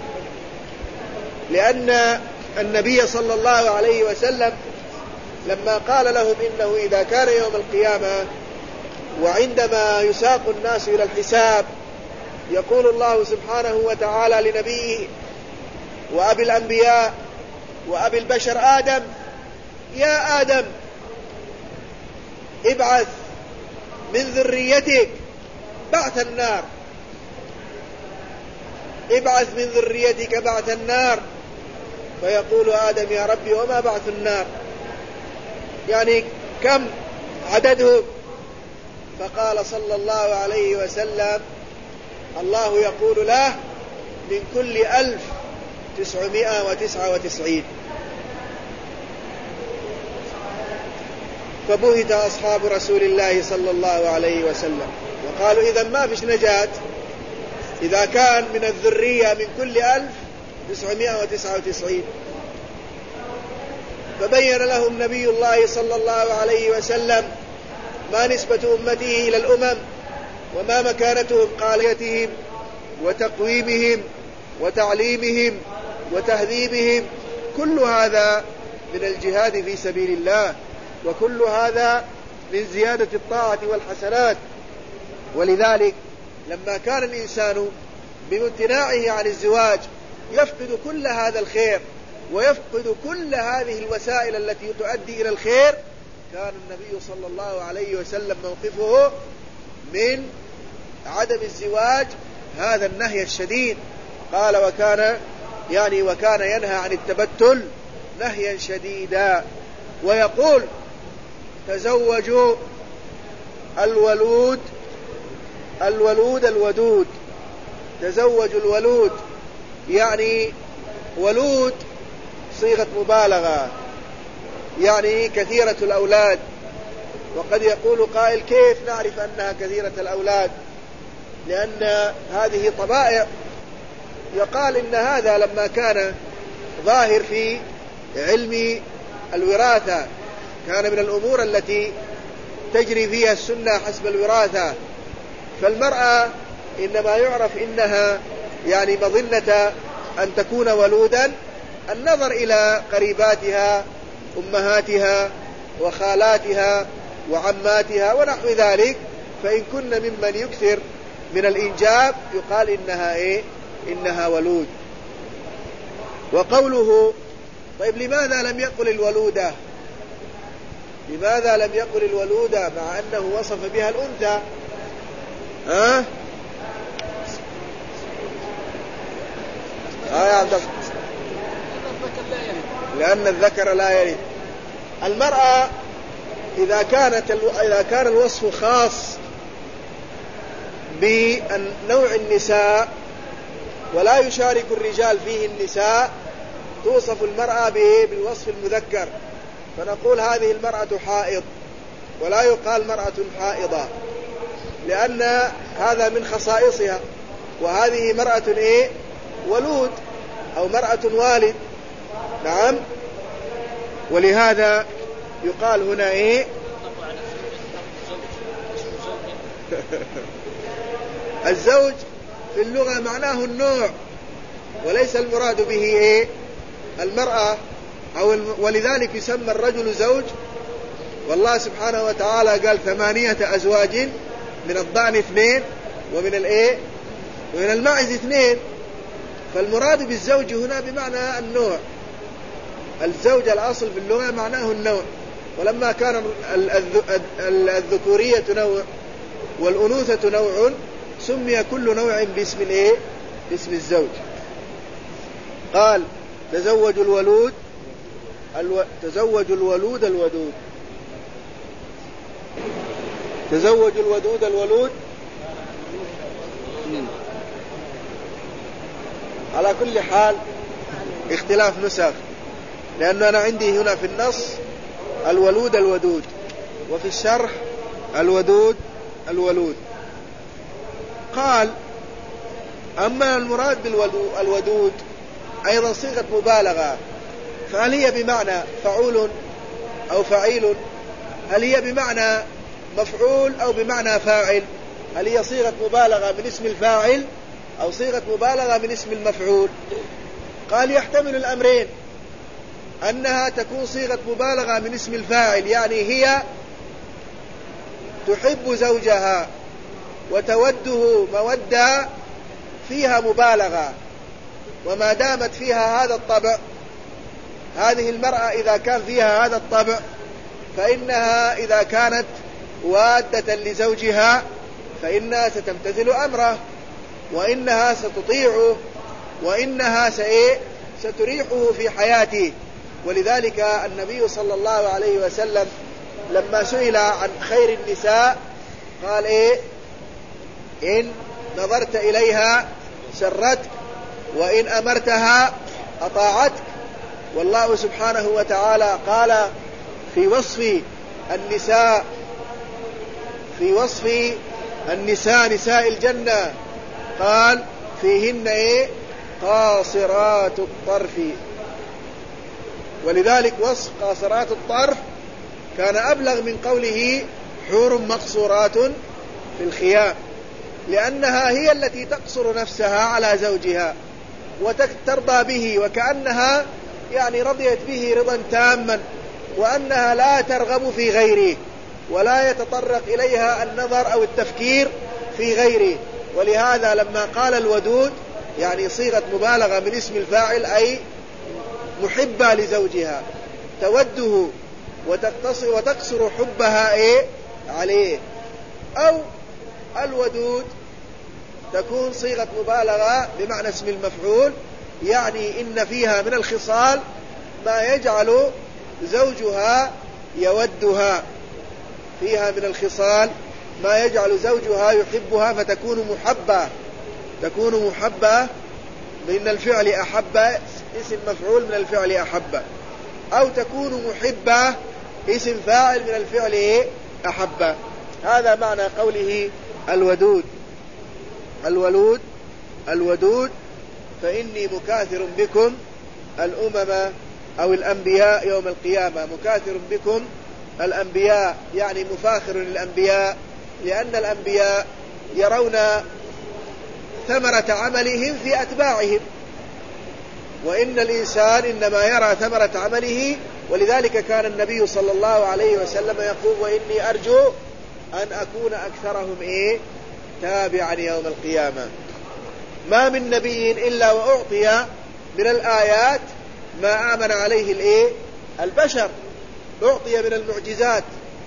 لأن النبي صلى الله عليه وسلم لما قال لهم إنه إذا كان يوم القيامة وعندما يساق الناس إلى الحساب يقول الله سبحانه وتعالى لنبيه وأبي الأنبياء وأبي البشر آدم: يا آدم ابعث من ذريتك بعث النار، ابعث من ذريتك بعث النار. فيقول آدم: يا ربي وما بعث النار؟ يعني كم عددهم؟ فقال صلى الله عليه وسلم: الله يقول له: من كل ألف تسعمائة وتسعة وتسعين. فبهت أصحاب رسول الله صلى الله عليه وسلم وقالوا: إذا ما فيش نجاة إذا كان من الذرية من كل ألف تسعمائة وتسعة وتسعين. فبين لهم نبي الله صلى الله عليه وسلم ما نسبة أمته إلى الأمم، وما مكانتهم قاليتهم وتقويمهم وتعليمهم وتهذيبهم. كل هذا من الجهاد في سبيل الله، وكل هذا من زيادة الطاعة والحسنات. ولذلك لما كان الإنسان بامتناعه عن الزواج يفقد كل هذا الخير ويفقد كل هذه الوسائل التي تؤدي إلى الخير، كان النبي صلى الله عليه وسلم موقفه من عدم الزواج هذا النهي الشديد. قال: وكان يعني وكان ينهى عن التبتل نهيا شديدا، ويقول: تزوجوا الولود الولود الودود. تزوجوا الولود يعني ولود صيغة مبالغة، يعني كثيرة الأولاد. وقد يقول قائل: كيف نعرف أنها كثيرة الأولاد؟ لأن هذه طبائع. يقال إن هذا لما كان ظاهر في علم الوراثة كان من الأمور التي تجري فيها السنة حسب الوراثة. فالمرأة إنما يعرف إنها يعني مظنة أن تكون ولودا النظر إلى قريباتها، أمهاتها وخالاتها وعماتها ونحو ذلك، فإن كن ممن يكثر من الإنجاب يقال إنها إيه؟ إنها ولود. وقوله: طيب لماذا لم يقل الولودة؟ لماذا لم يقل الولودة مع أنه وصف بها الأنثى؟ ها؟ آه يا عبد الله. لأن الذكر لا يرث. المرأة إذا كانت إذا كان الوصف خاص بنوع النساء ولا يشارك الرجال فيه النساء توصف المرأة بالوصف المذكر، فنقول هذه المرأة حائض، ولا يقال مرأة حائضة، لأن هذا من خصائصها. وهذه مرأة إيه؟ ولود أو مرأة والد. نعم. ولهذا يقال هنا إيه؟ الزوج في اللغة معناه النوع، وليس المراد به إيه؟ المرأة أو الم... ولذلك يسمى الرجل زوج. والله سبحانه وتعالى قال: ثمانية أزواج، من الضأن اثنين ومن الإيه؟ ومن الماعز اثنين. فالمراد بالزوج هنا بمعنى النوع. الزوج الأصل في اللغة معناه النوع، ولما كان الذكورية نوع والأنوثة نوع سمي كل نوع باسم الإيه؟ باسم الزوج. قال: تزوجوا الولود الو... تزوجوا الولود الودود. تزوجوا الودود الولود. على كل حال اختلاف نسخ، لأن أنا عندي هنا في النص الولود الودود، وفي الشرح الودود الولود. قال: أما المراد بالودود أيضا صيغة مبالغة، فهل هي بمعنى فعول أو فعيل؟ هل هي بمعنى مفعول أو بمعنى فاعل؟ هل هي صيغة مبالغة من اسم الفاعل أو صيغة مبالغة من اسم المفعول؟ قال: يحتمل الأمرين، أنها تكون صيغة مبالغة من اسم الفاعل، يعني هي تحب زوجها وتوده مودة فيها مبالغة، وما دامت فيها هذا الطبع، هذه المرأة إذا كان فيها هذا الطبع فإنها إذا كانت وادة لزوجها فإنها ستمتثل أمره، وإنها ستطيعه، وإنها ستريحه في حياته. ولذلك النبي صلى الله عليه وسلم لما سئل عن خير النساء قال إيه؟ إن نظرت إليها سرتك وإن أمرتها أطاعتك. والله سبحانه وتعالى قال في وصف النساء في وصف النساء نساء الجنة قال فيهن إيه؟ قاصرات الطرف. ولذلك وصف قاصرات الطرف كان أبلغ من قوله حور مقصورات في الخيام، لأنها هي التي تقصر نفسها على زوجها وترضى به، وكأنها يعني رضيت به رضا تاما، وأنها لا ترغب في غيره ولا يتطرق إليها النظر أو التفكير في غيره. ولهذا لما قال الودود يعني صيغة مبالغة من اسم الفاعل، أي محبة لزوجها توده وتقتصر وتقصر حبها إيه عليه. أو الودود تكون صيغة مبالغة بمعنى اسم المفعول، يعني إن فيها من الخصال ما يجعل زوجها يودها، فيها من الخصال ما يجعل زوجها يحبها فتكون محبة، تكون محبة من الفعل أحب، اسم مفعول من الفعل أحب، أو تكون محبة اسم فاعل من الفعل أحب. هذا معنى قوله الودود. الولود الودود فإني مكاثر بكم الأمم أو الأنبياء يوم القيامة. مكاثر بكم الأنبياء يعني مفاخر للأنبياء، لأن الأنبياء يرون ثمرة عملهم في أتباعهم، وإن الإنسان إنما يرى ثمرة عمله. ولذلك كان النبي صلى الله عليه وسلم يقول وإني أرجو أن أكون أكثرهم إيه تابعا يوم القيامة. ما من نبي إلا وأعطي من الآيات ما آمن عليه الإيه البشر، أعطي من المعجزات.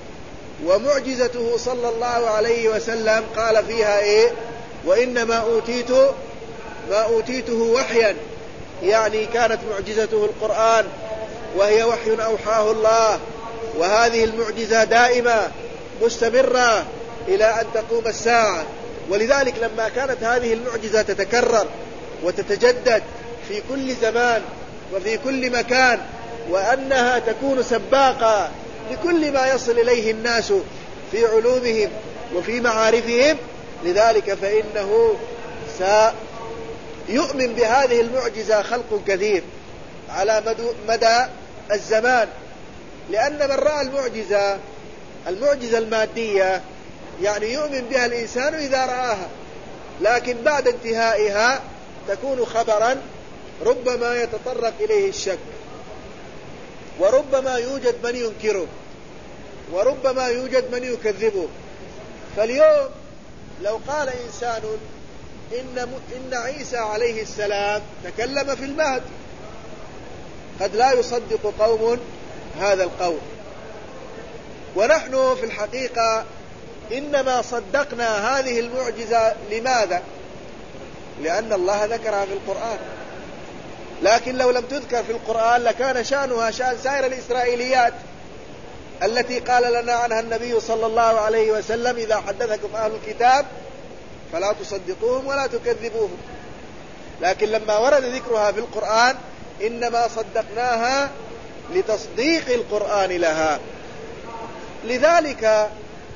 ومعجزته صلى الله عليه وسلم قال فيها إيه وإنما أوتيت ما أوتيته وحيا، يعني كانت معجزته القرآن وهي وحي أوحاه الله، وهذه المعجزة دائمة مستمرة إلى أن تقوم الساعة. ولذلك لما كانت هذه المعجزة تتكرر وتتجدد في كل زمان وفي كل مكان، وأنها تكون سباقة لكل ما يصل إليه الناس في علومهم وفي معارفهم، لذلك فإنه سيؤمن بهذه المعجزة خلق كثير على مدى الزمان. لأن من رأى المعجزة المعجزة المادية يعني يؤمن بها الإنسان إذا رآها، لكن بعد انتهائها تكون خبرا ربما يتطرق إليه الشك، وربما يوجد من ينكره، وربما يوجد من يكذبه. فاليوم لو قال إنسان إن, إن عيسى عليه السلام تكلم في المهد، قد لا يصدق قوم هذا القول. ونحن في الحقيقة إنما صدقنا هذه المعجزة. لماذا؟ لأن الله ذكرها في القرآن، لكن لو لم تذكر في القرآن لكان شأنها شأن سائر الإسرائيليات التي قال لنا عنها النبي صلى الله عليه وسلم إذا حدثكم أهل الكتاب فلا تصدقوهم ولا تكذبوهم. لكن لما ورد ذكرها في القرآن إنما صدقناها لتصديق القرآن لها. لذلك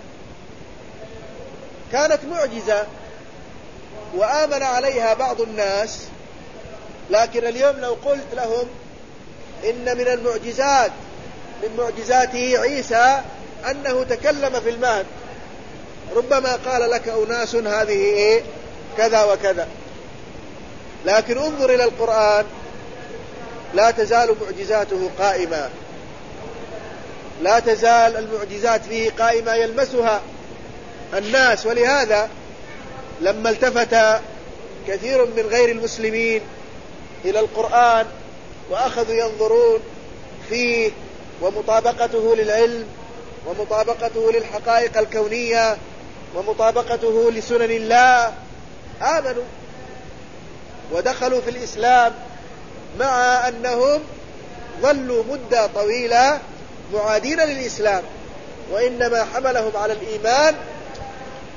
كانت معجزة وآمن عليها بعض الناس. لكن اليوم لو قلت لهم إن من المعجزات من معجزاته عيسى أنه تكلم في المهد، ربما قال لك أناس هذه إيه كذا وكذا. لكن انظر إلى القرآن لا تزال معجزاته قائمة، لا تزال المعجزات فيه قائمة يلمسها الناس. ولهذا لما التفت كثير من غير المسلمين إلى القرآن وأخذوا ينظرون فيه ومطابقته للعلم ومطابقته للحقائق الكونية ومطابقته لسنن الله، آمنوا ودخلوا في الإسلام، مع أنهم ظلوا مدة طويلة معادين للإسلام. وإنما حملهم على الإيمان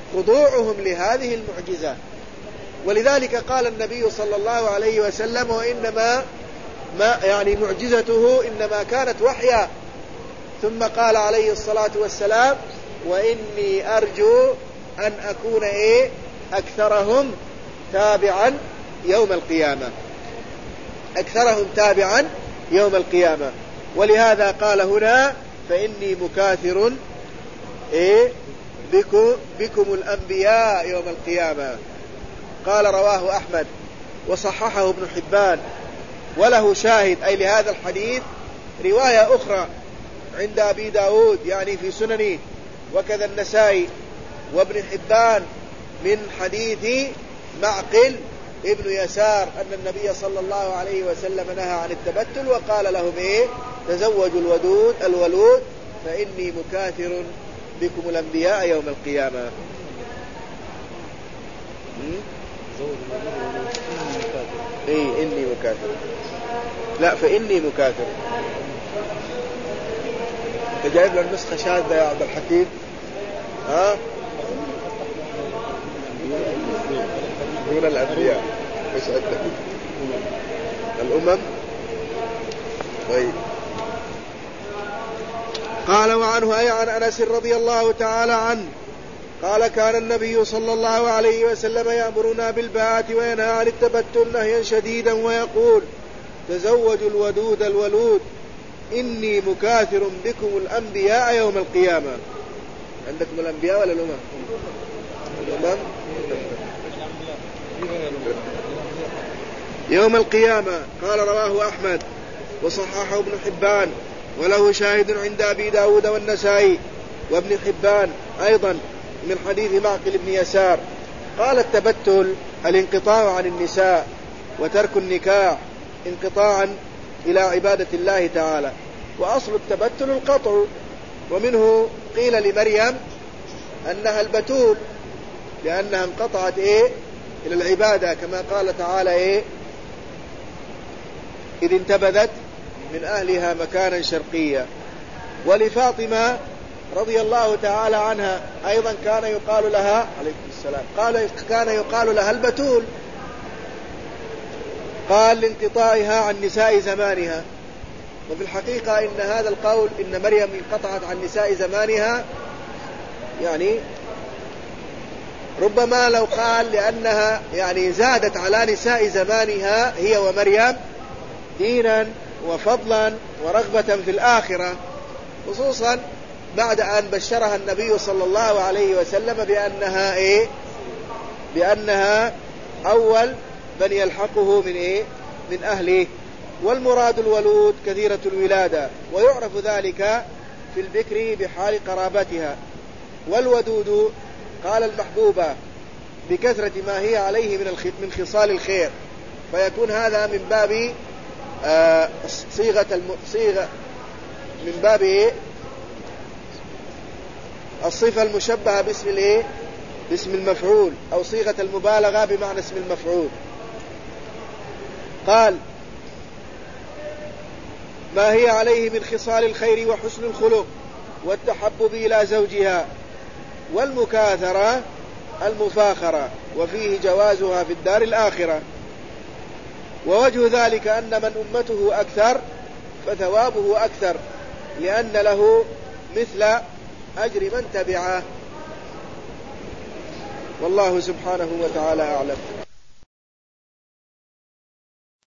خضوعهم لهذه المعجزة. ولذلك قال النبي صلى الله عليه وسلم وإنما ما يعني معجزته إنما كانت وحيا، ثم قال عليه الصلاة والسلام وإني أرجو أن أكون إيه أكثرهم تابعا يوم القيامة، أكثرهم تابعا يوم القيامة. ولهذا قال هنا فإني مكاثر إيه بكم, بكم الأنبياء يوم القيامة. قال رواه أحمد وصححه ابن حبان، وله شاهد أي لهذا الحديث رواية أخرى عند أبي داود يعني في سننه، وكذا النسائي وابن حبان من حديث معقل ابن يسار أن النبي صلى الله عليه وسلم نهى عن التبتل وقال لهم إيه تزوجوا الودود الولود فإني مكاثر بكم الأنبياء يوم القيامة. إيه إني مكاثر، لا فإني مكاثر. أنت جايب له النسخة شاذة يا عبد الحكيم؟ ها دون الأنبياء إيش عندك؟ الأمم. طيب. قال وعنه أي عن أنس رضي الله تعالى عنه قال كان النبي صلى الله عليه وسلم يأمرنا بالباءة وينهى عن التبتل نهيا شديدا ويقول تزوجوا الودود الولود إني مكاثر بكم الأنبياء يوم القيامة. عندكم الأنبياء ولا الأمم؟ الأمم يوم القيامة. قال رواه أحمد وصححه ابن حبان، وله شاهد عند أبي داود والنسائي وابن حبان أيضا من حديث معقل بن يسار. قال التبتل الانقطاع عن النساء وترك النكاح انقطاعا إلى عبادة الله تعالى، وأصل التبتل القطع، ومنه قيل لمريم أنها البتول لأنها انقطعت إيه إلى العبادة، كما قال تعالى إيه إذ انتبذت من أهلها مكانا شرقيا. ولفاطمة رضي الله تعالى عنها أيضا كان يقال لها عليكم السلام قال كان يقال لها البتول، قال لانقطاعها عن نساء زمانها. وفي الحقيقة إن هذا القول إن مريم انقطعت عن نساء زمانها يعني ربما لو قال لأنها يعني زادت على نساء زمانها هي ومريم دينا وفضلا ورغبة في الآخرة، خصوصا بعد أن بشرها النبي صلى الله عليه وسلم بأنها إيه بأنها أول من يلحقه من إيه من أهله. والمراد الولود كثيرة الولادة، ويعرف ذلك في البكر بحال قرابتها. والودود قال المحبوبة بكثرة ما هي عليه من من خصال الخير، فيكون هذا من باب آه صيغة الم... صيغة من باب إيه الصفة المشبهة باسم الإيه باسم المفعول، أو صيغة المبالغة بمعنى اسم المفعول. قال ما هي عليه من خصال الخير وحسن الخلق والتحبب إلى زوجها. والمكاثرة المفاخرة، وفيه جوازها في الدار الآخرة. ووجه ذلك أن من أمته أكثر فثوابه أكثر، لأن له مثل أجر من تبعه. والله سبحانه وتعالى أعلم.